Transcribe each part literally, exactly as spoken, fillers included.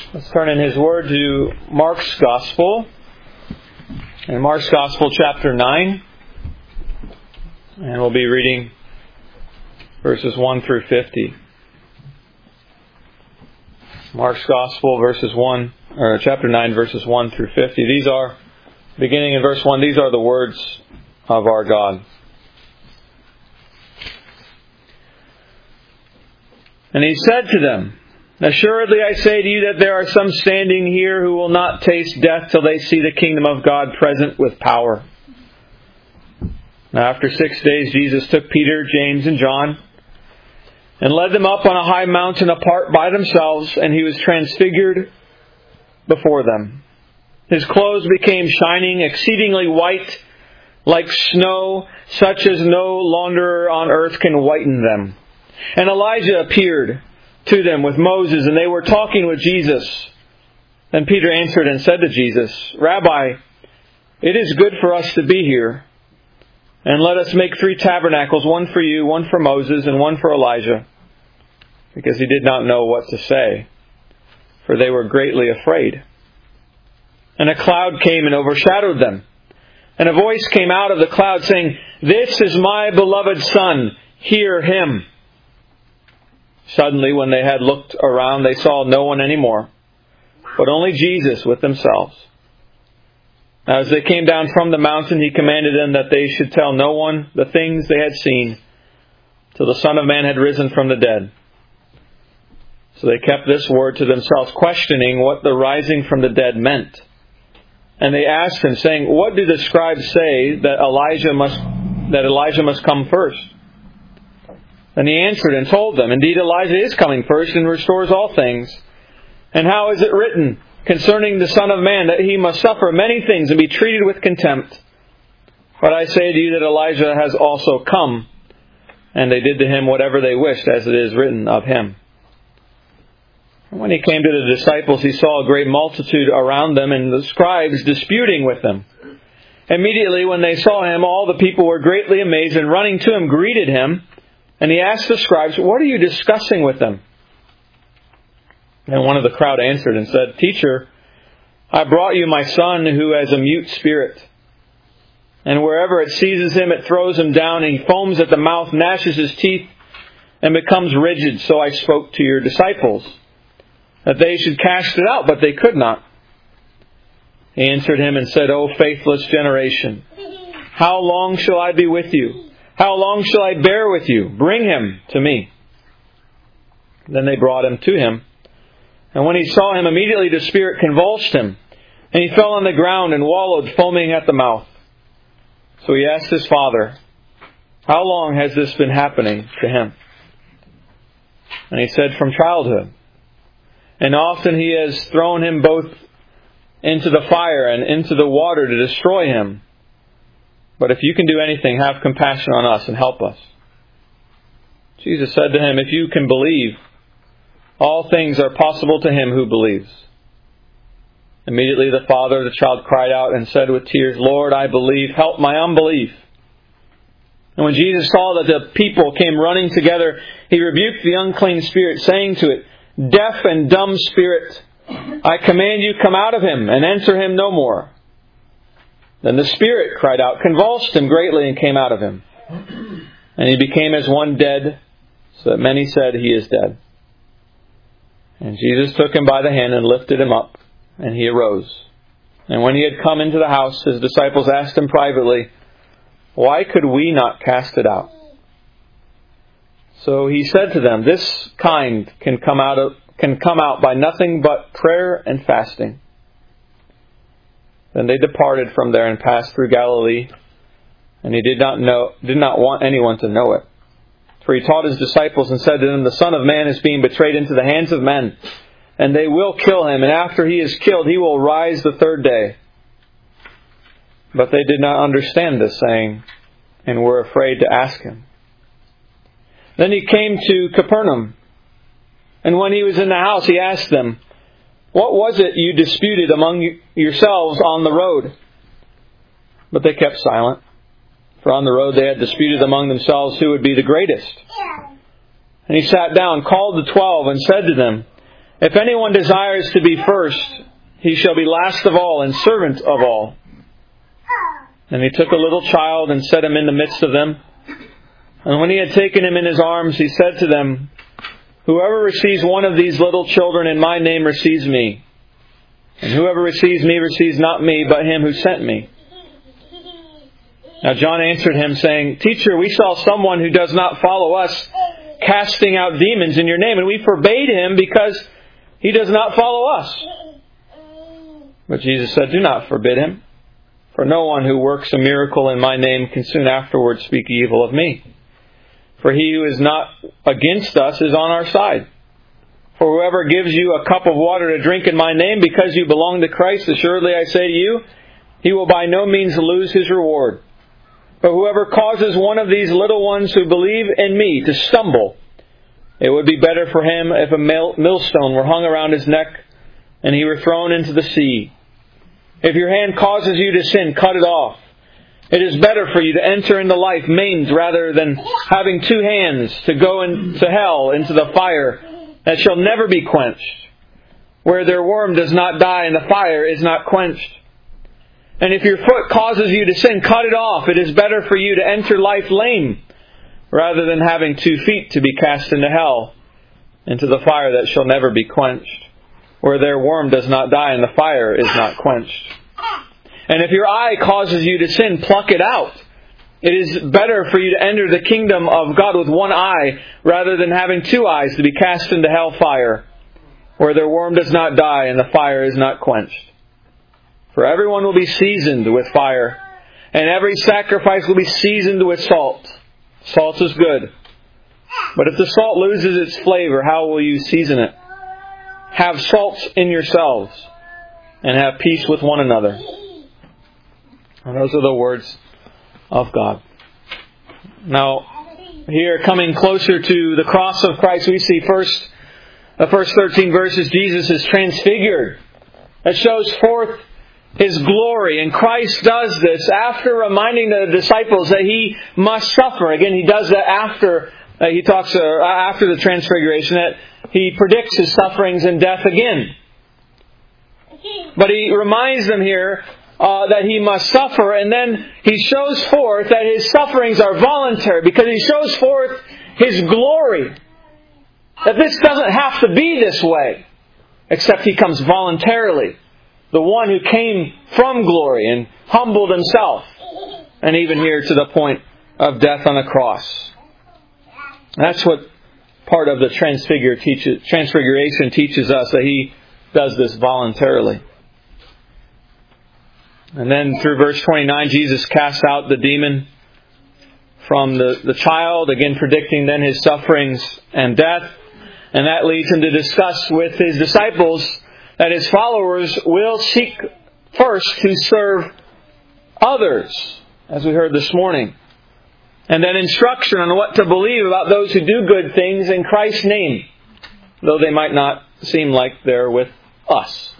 Let's turn in His Word to Mark's Gospel. In Mark's Gospel, chapter nine. And we'll be reading verses one through fifty. Mark's Gospel, verses one, or chapter nine, verses one through fifty. These are, beginning in verse one, these are the words of our God. And He said to them, "Assuredly I say to you that there are some standing here who will not taste death till they see the kingdom of God present with power." Now after six days Jesus took Peter, James, and John and led them up on a high mountain apart by themselves, and He was transfigured before them. His clothes became shining, exceedingly white, like snow, such as no launderer on earth can whiten them. And Elijah appeared to them with Moses, and they were talking with Jesus. Then Peter answered and said to Jesus, "Rabbi, it is good for us to be here. And let us make three tabernacles, one for you, one for Moses, and one for Elijah." Because he did not know what to say, for they were greatly afraid. And a cloud came and overshadowed them. And a voice came out of the cloud saying, "This is my beloved Son, hear Him." Suddenly, when they had looked around, they saw no one anymore, but only Jesus with themselves. Now, as they came down from the mountain, He commanded them that they should tell no one the things they had seen, till the Son of Man had risen from the dead. So they kept this word to themselves, questioning what the rising from the dead meant. And they asked Him, saying, "What do the scribes say that Elijah must that Elijah must come first?" And He answered and told them, "Indeed, Elijah is coming first and restores all things. And how is it written concerning the Son of Man that He must suffer many things and be treated with contempt? But I say to you that Elijah has also come, and they did to him whatever they wished, as it is written of him." And when He came to the disciples, He saw a great multitude around them, and the scribes disputing with them. Immediately when they saw Him, all the people were greatly amazed, and running to Him greeted Him. And He asked the scribes, "What are you discussing with them?" And one of the crowd answered and said, "Teacher, I brought you my son who has a mute spirit. And wherever it seizes him, it throws him down, and he foams at the mouth, gnashes his teeth, and becomes rigid. So I spoke to your disciples, that they should cast it out, but they could not." He answered him and said, "O faithless generation, how long shall I be with you? How long shall I bear with you? Bring him to me." Then they brought him to Him. And when He saw him, immediately the spirit convulsed him, and he fell on the ground and wallowed, foaming at the mouth. So he asked his father, "How long has this been happening to him?" And he said, "From childhood. And often he has thrown him both into the fire and into the water to destroy him. But if you can do anything, have compassion on us and help us." Jesus said to him, "If you can believe, all things are possible to him who believes." Immediately the father of the child cried out and said with tears, "Lord, I believe, help my unbelief." And when Jesus saw that the people came running together, He rebuked the unclean spirit, saying to it, "Deaf and dumb spirit, I command you, come out of him and enter him no more." Then the spirit cried out, convulsed him greatly, and came out of him. And he became as one dead, so that many said, "He is dead." And Jesus took him by the hand and lifted him up, and he arose. And when he had come into the house, His disciples asked Him privately, "Why could we not cast it out?" So He said to them, "This kind can come out of, can come out by nothing but prayer and fasting." Then they departed from there and passed through Galilee, and He did not know, did not want anyone to know it. For He taught His disciples and said to them, "The Son of Man is being betrayed into the hands of men, and they will kill Him, and after He is killed, He will rise the third day." But they did not understand this saying, and were afraid to ask Him. Then He came to Capernaum, and when He was in the house, He asked them, "What was it you disputed among yourselves on the road?" But they kept silent, for on the road they had disputed among themselves who would be the greatest. And He sat down, called the twelve, and said to them, If anyone desires to be first, he shall be last of all and servant of all. And he took a little child and set him in the midst of them. And when he had taken him in his arms, he said to them, Whoever receives one of these little children in my name receives me. And whoever receives me receives not me, but him who sent me. Now John answered him, saying, Teacher, we saw someone who does not follow us casting out demons in your name, and we forbade him because he does not follow us. But Jesus said, Do not forbid him, for no one who works a miracle in my name can soon afterwards speak evil of me. For he who is not against us is on our side. For whoever gives you a cup of water to drink in my name, because you belong to Christ, assuredly I say to you, he will by no means lose his reward. But whoever causes one of these little ones who believe in me to stumble, it would be better for him if a millstone were hung around his neck and he were thrown into the sea. If your hand causes you to sin, cut it off. It is better for you to enter into life maimed rather than having two hands to go into hell, into the fire that shall never be quenched, where their worm does not die and the fire is not quenched. And if your foot causes you to sin, cut it off. It is better for you to enter life lame, rather than having two feet to be cast into hell, into the fire that shall never be quenched, where their worm does not die and the fire is not quenched. And if your eye causes you to sin, pluck it out. It is better for you to enter the kingdom of God with one eye, rather than having two eyes to be cast into hell fire, where their worm does not die and the fire is not quenched. For everyone will be seasoned with fire, and every sacrifice will be seasoned with salt. Salt is good. But if the salt loses its flavor, how will you season it? Have salt in yourselves, and have peace with one another. And those are the words of God. Now, here coming closer to the cross of Christ, we see first, the first thirteen verses, Jesus is transfigured. It shows forth His glory. And Christ does this after reminding the disciples that He must suffer. Again, He does that after uh, He talks uh, after the transfiguration, that He predicts His sufferings and death again. But He reminds them here uh, that He must suffer, and then He shows forth that His sufferings are voluntary, because He shows forth His glory. That this doesn't have to be this way, except He comes voluntarily. The one who came from glory and humbled Himself, and even here to the point of death on the cross. That's what part of the transfigure teaches, transfiguration teaches us, that He does this voluntarily. And then through verse twenty-nine, Jesus casts out the demon from the, the child, again predicting then His sufferings and death. And that leads Him to discuss with His disciples that His followers will seek first to serve others, as we heard this morning. And then instruction on what to believe about those who do good things in Christ's name, though they might not seem like they're with us.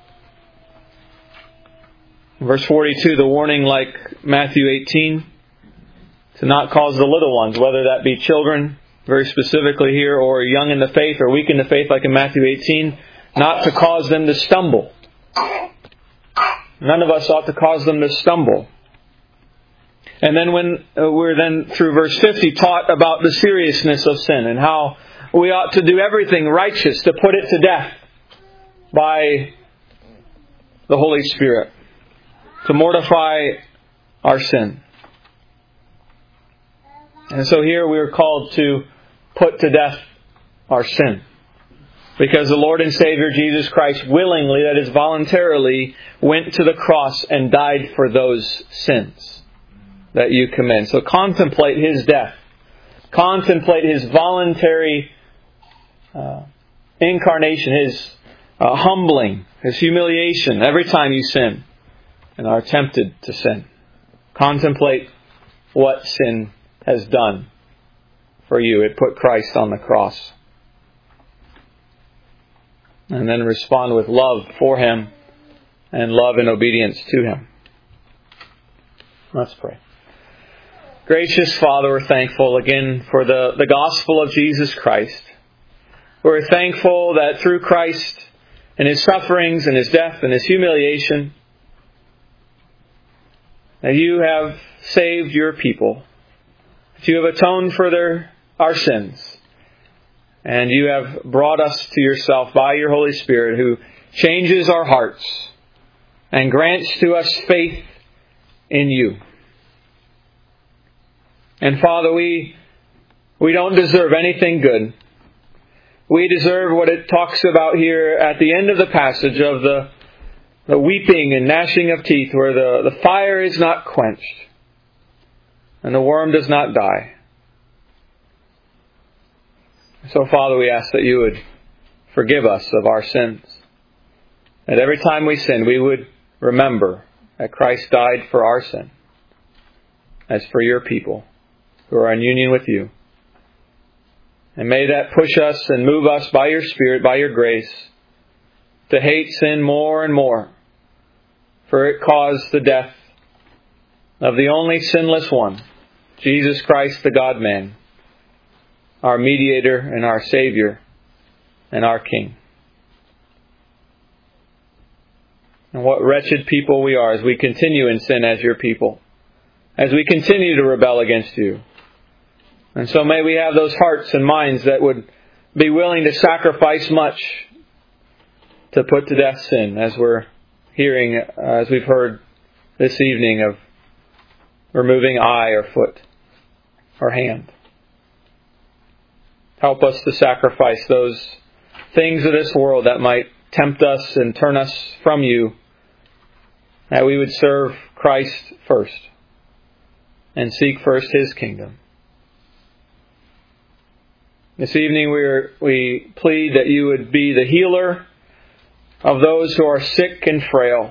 Verse forty-two, the warning like Matthew eighteen, to not cause the little ones, whether that be children, very specifically here, or young in the faith, or weak in the faith like in Matthew eighteen, not to cause them to stumble. None of us ought to cause them to stumble. And then when uh, we're then through verse fifty taught about the seriousness of sin and how we ought to do everything righteous to put it to death by the Holy Spirit, to mortify our sin. And so here we are called to put to death our sin. Because the Lord and Savior Jesus Christ willingly, that is voluntarily, went to the cross and died for those sins that you commit. So contemplate His death. Contemplate His voluntary uh, incarnation, His uh, humbling, His humiliation every time you sin and are tempted to sin. Contemplate what sin has done for you. It put Christ on the cross. And then respond with love for Him and love and obedience to Him. Let's pray. Gracious Father, we're thankful again for the, the gospel of Jesus Christ, We're thankful that through Christ and His sufferings and His death and His humiliation, that You have saved Your people, that You have atoned for their, our sins, and You have brought us to Yourself by Your Holy Spirit, who changes our hearts and grants to us faith in You. And Father, we we don't deserve anything good. We deserve what it talks about here at the end of the passage of the, the weeping and gnashing of teeth, where the, the fire is not quenched and the worm does not die. So, Father, we ask that You would forgive us of our sins. That every time we sin, we would remember that Christ died for our sin, as for Your people who are in union with You. And may that push us and move us by Your Spirit, by Your grace, to hate sin more and more, for it caused the death of the only sinless one, Jesus Christ, the God-man, our mediator and our Savior and our King. And what wretched people we are as we continue in sin as Your people, as we continue to rebel against You. And so may we have those hearts and minds that would be willing to sacrifice much to put to death sin, as we're hearing, uh, as we've heard this evening, of removing eye or foot or hand. Help us to sacrifice those things of this world that might tempt us and turn us from You, that we would serve Christ first and seek first His kingdom. This evening we're, we plead that You would be the healer of those who are sick and frail,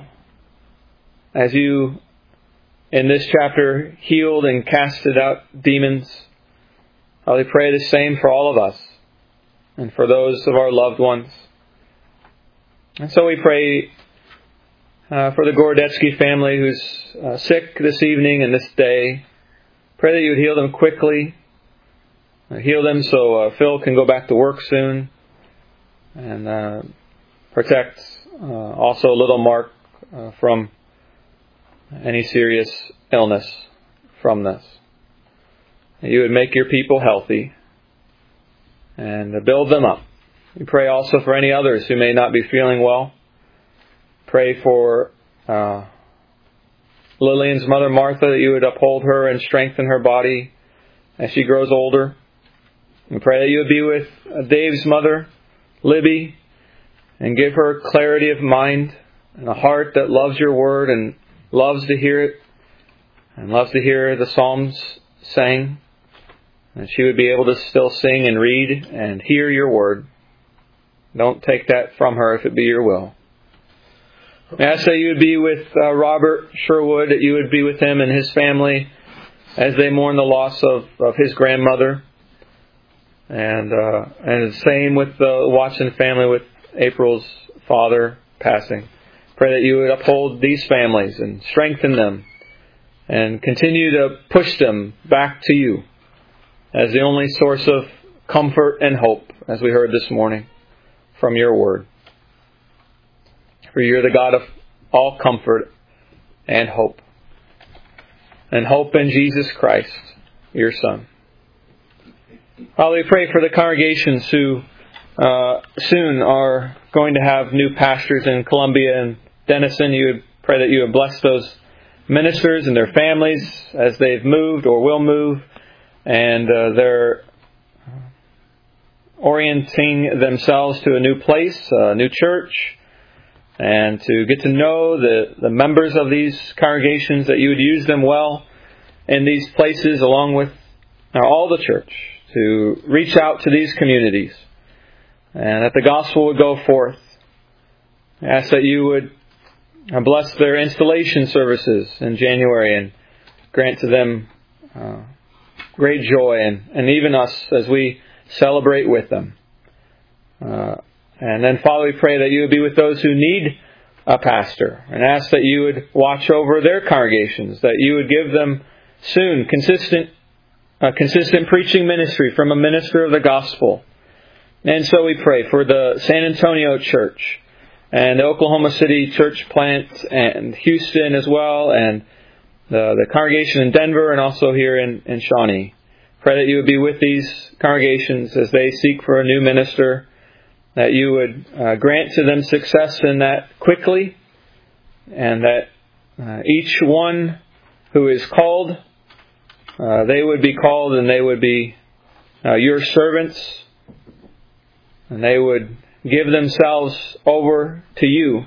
as You, in this chapter, healed and casted out demons. I will pray the same for all of us and for those of our loved ones. And so we pray uh, for the Gorodetsky family who's uh, sick this evening and this day. Pray that You would heal them quickly. Uh, heal them so uh, Phil can go back to work soon. And uh, protect uh, also little Mark uh, from any serious illness from this. That You would make Your people healthy and build them up. We pray also for any others who may not be feeling well. Pray for uh, Lillian's mother, Martha, that You would uphold her and strengthen her body as she grows older. We pray that You would be with Dave's mother, Libby, and give her clarity of mind and a heart that loves Your word and loves to hear it and loves to hear the Psalms sang. And she would be able to still sing and read and hear Your word. Don't take that from her if it be Your will. I ask that You would be with uh, Robert Sherwood, that You would be with him and his family as they mourn the loss of, of his grandmother. And uh, and the same with the Watson family, with April's father passing. Pray that You would uphold these families and strengthen them and continue to push them back to You as the only source of comfort and hope, as we heard this morning from Your word. For You're the God of all comfort and hope. And hope in Jesus Christ, Your Son. Father, we pray for the congregations who uh, soon are going to have new pastors in Columbia and Denison. You would pray that You would bless those ministers and their families as they've moved or will move, and uh, they're orienting themselves to a new place, a new church, and to get to know the, the members of these congregations, that You would use them well in these places along with uh, all the church, to reach out to these communities, and that the gospel would go forth. I ask that You would bless their installation services in January and grant to them uh, great joy, and, and even us as we celebrate with them. Uh, and then, Father, we pray that You would be with those who need a pastor, and ask that You would watch over their congregations, that You would give them soon consistent A consistent preaching ministry from a minister of the gospel, And so we pray for the San Antonio church and the Oklahoma City church plant and Houston as well, and the, the congregation in Denver and also here in, in Shawnee. Pray that you would be with these congregations as they seek for a new minister, that you would uh, grant to them success in that quickly, and that uh, each one who is called, uh, they would be called and they would be uh, your servants, and they would give themselves over to you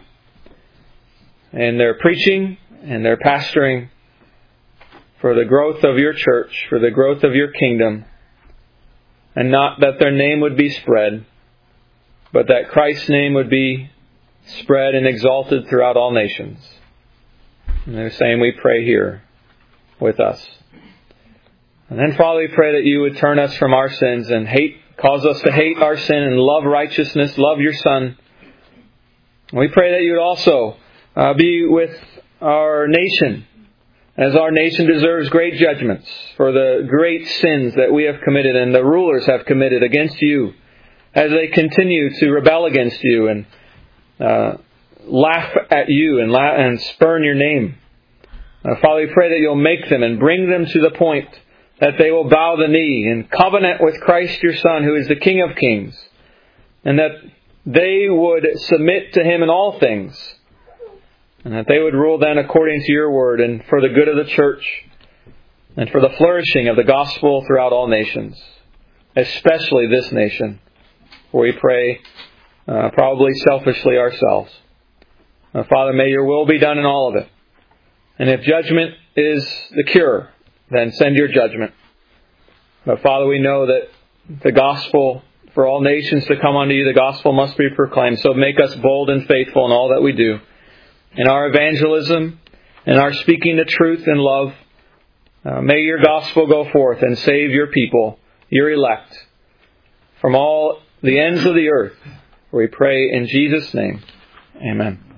in their preaching and their pastoring for the growth of your church, for the growth of your kingdom, and not that their name would be spread, but that Christ's name would be spread and exalted throughout all nations. And they're saying we pray here with us. And then, Father, we pray that you would turn us from our sins and hate, cause us to hate our sin and love righteousness, love your Son. And we pray that you would also uh, be with our nation, as our nation deserves great judgments for the great sins that we have committed and the rulers have committed against you, as they continue to rebel against you and uh, laugh at you and, la- and spurn your name. Uh, Father, we pray that you'll make them and bring them to the point that they will bow the knee and covenant with Christ your Son, who is the King of Kings, and that they would submit to Him in all things, and that they would rule then according to your word and for the good of the church and for the flourishing of the gospel throughout all nations, especially this nation, where we pray uh, probably selfishly ourselves. Uh, Father, may your will be done in all of it. And if judgment is the cure, then send your judgment. But Father, we know that the gospel, for all nations to come unto you, the gospel must be proclaimed. So make us bold and faithful in all that we do. In our evangelism, in our speaking the truth in love, uh, may your gospel go forth and save your people, your elect, from all the ends of the earth. We pray in Jesus' name. Amen.